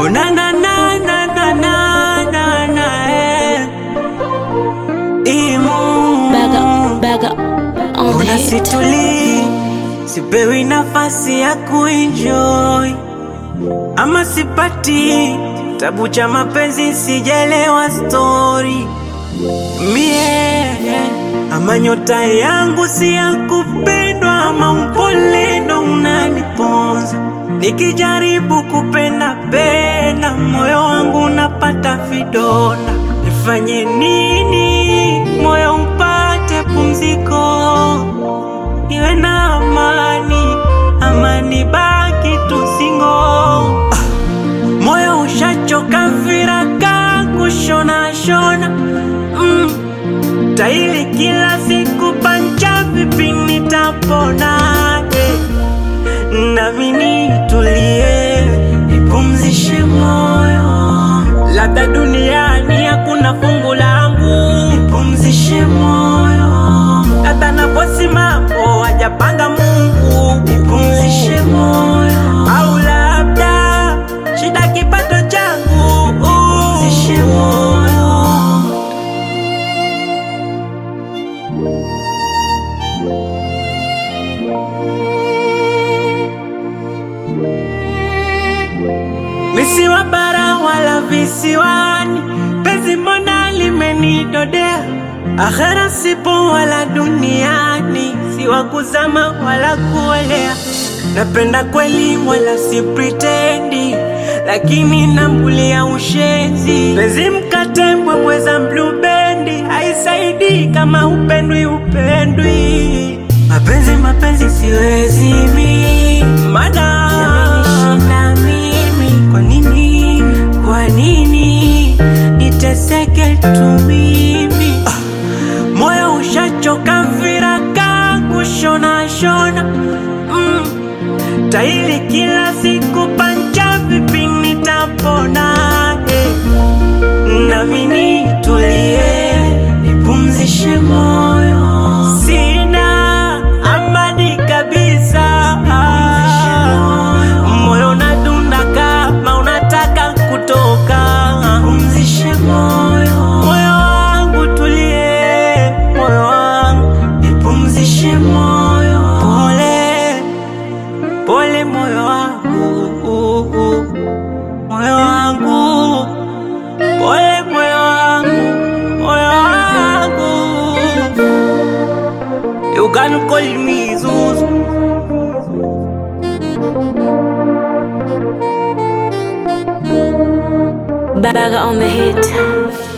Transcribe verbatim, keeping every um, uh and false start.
Oh na na na na na na na na eh. Imu Baga, baga, on the Una hit. situli, sipewi nafasi ya kuenjoy, ama sipati tabu cha mapenzi, sijelewa story mie, ama nyota yangu si ya kupendwa, ama upole ndo unaniponza. Nikijaribu kupenda penda, moyo wangu unapata vidonda. Nifanye nini moyo upate pumziko, niwe na amani, amani baki tu single. Ah, moyo ushachoka viraka kushona shona, mm. Taili kila siku pancha, vipi nitapona eh. Nami nitulie, nipumzishe moyo, labda duniani hakuna fungu langu. Nipumzishe moyo, labda naposimamo hajapanga Mungu. Nipumzishe moyo, au labda shida kipato changu. Nipumzishe moyo. Misiwa bara wala visiwani, penzi mbona limenidodea. Akhera sipo wala duniani, siwa kuzama wala kuolea. Napenda kweli wala si pretendi, lakini nambulia ushenzi. Penzi mkate mweza blue bendi, haisaidi kama upendwi upendwi. Mapenzi mapenzi siwezi mi, mada yamenishinda mimi. Kwa nini, kwa nini niteseke tu mimi? Ah, moyo ushachoka viraka kushona shona, mm. Taili kila siku pancha, vipi nitapona eh. Nami nitulie, nipumzishe moyo, sina amani kabisa. Moyo unadunda kama unataka kutoka. Nipumzishe moyo, moyo wangu tulie, moyo wangu nipumzishe moyo. Pole, pole moyo wangu, moyo wangu, pole moyo wangu, moyo wangu. You can call me Zuzu. Baga on the hit.